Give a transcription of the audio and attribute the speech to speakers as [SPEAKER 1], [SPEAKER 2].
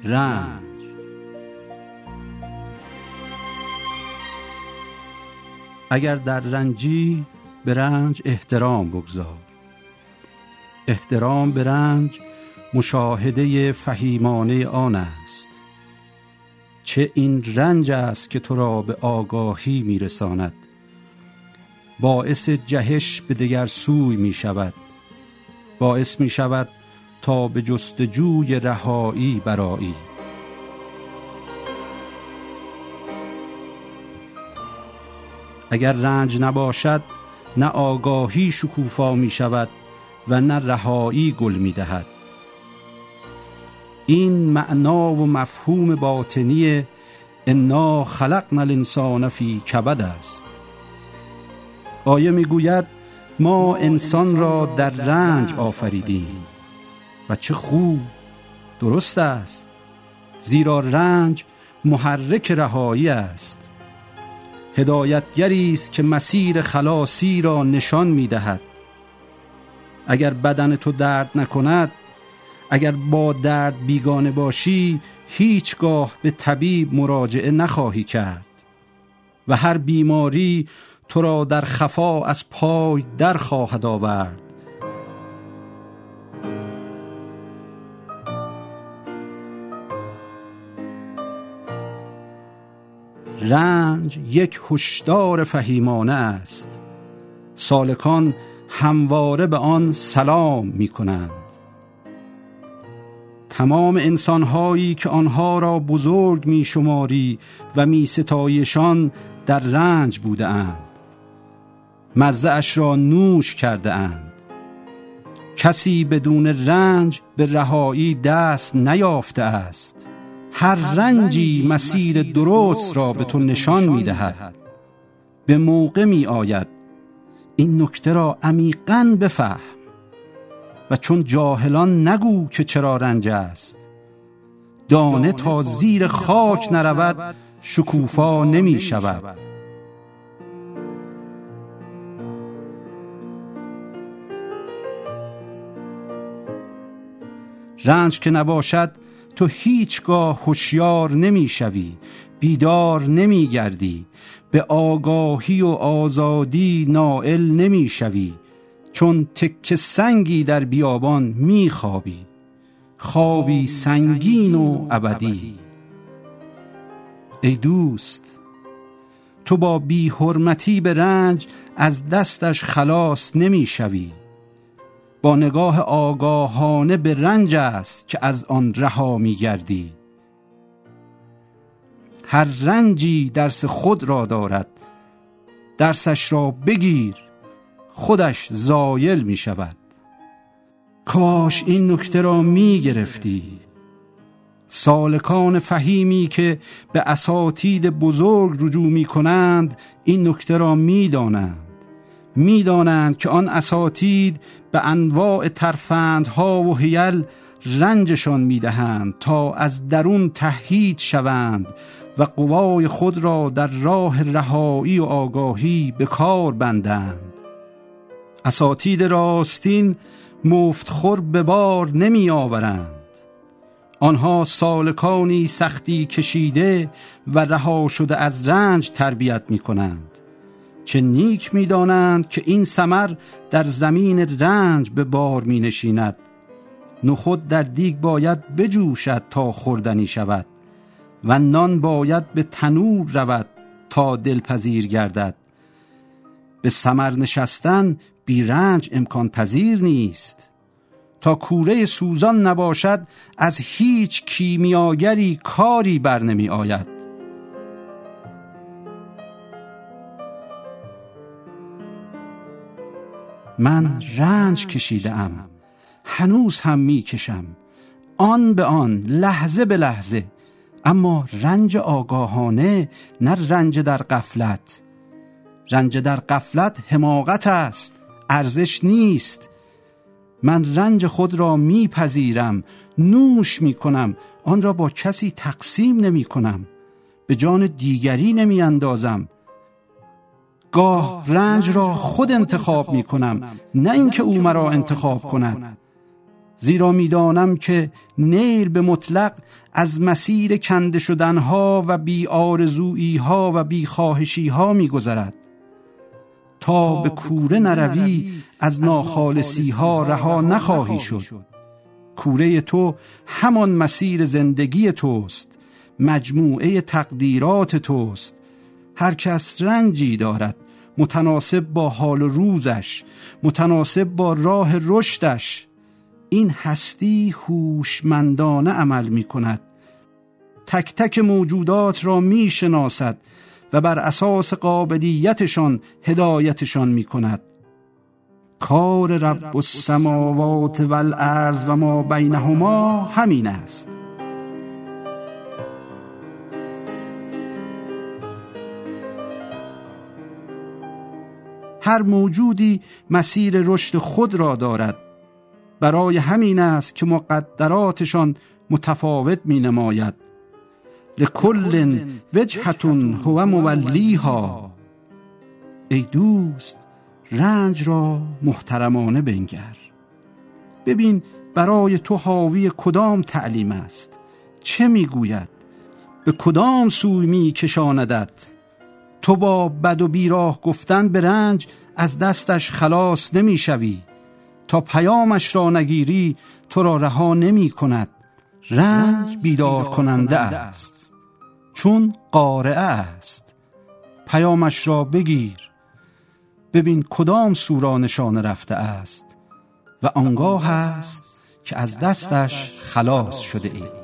[SPEAKER 1] رنج. اگر در رنجی به رنج احترام بگذار. احترام به رنج مشاهده فهیمانه آن است. چه این رنج است که تو را به آگاهی میرساند، باعث جهش به دگر سوی می شود، باعث می شود تا به جستجوی رهایی برآیی. اگر رنج نباشد، نه آگاهی شکوفا می شود و نه رهایی گل می دهد. این معنا و مفهوم باطنی انا خلقنا الانسان فی کبد است. آیه می گوید ما انسان را در رنج آفریدیم و چه خوب، درست است، زیرا رنج محرک رهایی است. هدایتگری است که مسیر خلاصی را نشان می دهد. اگر بدن تو درد نکند، اگر با درد بیگانه باشی، هیچگاه به طبیب مراجعه نخواهی کرد و هر بیماری تو را در خفا از پای در خواهد آورد. رنج یک هشدار فهیمانه است. سالکان همواره به آن سلام می کنند. تمام انسانهایی که آنها را بزرگ می شماری و می ستایشان در رنج بوده اند. مزه اش را نوش کرده اند. کسی بدون رنج به رهایی دست نیافته است. هر رنجی مسیر درست را به تو نشان می دهد. به موقع می آید. این نکته را عمیقاً بفهم و چون جاهلان نگو که چرا رنج است. دانه تا زیر خاک نرود شکوفا نمی شود. رنج که نباشد تو هیچگاه هوشیار نمی شوی، بیدار نمی گردی، به آگاهی و آزادی نائل نمی شوی. چون تکه سنگی در بیابان می خوابی، خوابی سنگین و ابدی. ای دوست، تو با بی حرمتی به رنج از دستش خلاص نمی شوی. با نگاه آگاهانه به رنج است که از آن رها می گردی. هر رنجی درس خود را دارد، درسش را بگیر، خودش زایل می شود. کاش این نکته را می گرفتی. سالکان فهیمی که به اساتید بزرگ رجوع می کنند این نکته را می دانند. می دانند که آن اساتید به انواع ترفندها و حیل رنجشان می دهند تا از درون تهیید شوند و قوای خود را در راه رهایی و آگاهی به کار بندند. اساتید راستین مفتخور به بار نمی آورند. آنها سالکانی سختی کشیده و رها شده از رنج تربیت می کنند. چه نیک می دانند که این ثمر در زمین رنج به بار می نشیند. نخود در دیگ باید بجوشد تا خوردنی شود و نان باید به تنور رود تا دلپذیر گردد. به ثمر نشستن بی رنج امکان پذیر نیست. تا کوره سوزان نباشد از هیچ کیمیاگری کاری بر نمی آید. من رنج کشیدم، هنوز هم می کشم، آن به آن، لحظه به لحظه، اما رنج آگاهانه، نه رنج در غفلت. رنج در غفلت حماقت است، ارزش نیست. من رنج خود را می پذیرم، نوش می کنم، آن را با کسی تقسیم نمی کنم، به جان دیگری نمی اندازم. گاه رنج را خود انتخاب می کنم، نه اینکه او مرا انتخاب کند. زیرا میدانم که نیل به مطلق از مسیر کنده شدنها و بی آرزویی ها و بی خواهشی ها می گذرد. تا به کوره نروی از ناخالصی ها رها نخواهی شد. کوره تو همان مسیر زندگی توست، مجموعه تقدیرات توست. هر کس رنجی دارد متناسب با حال و روزش، متناسب با راه رشدش. این هستی هوشمندانه عمل می کند، تک تک موجودات را می شناسد و بر اساس قابلیتشان هدایتشان می کند. کار رب السماوات و الارض و ما بینهما همین است. هر موجودی مسیر رشد خود را دارد. برای همین است که مقدراتشان متفاوت می نماید. لکل وجهة هو مولیها. ای دوست، رنج را محترمانه بنگر. ببین برای تو حاوی کدام تعلیم است، چه می گوید، به کدام سوی می کشاندت. تو با بد و بیراه گفتن به رنج از دستش خلاص نمی شوی. تا پیامش را نگیری تو را رها نمی کند. رنج بیدار کننده است، چون قارعه است. پیامش را بگیر، ببین کدام سو را نشانه رفته است و آنگاه است که از دستش خلاص شده ای.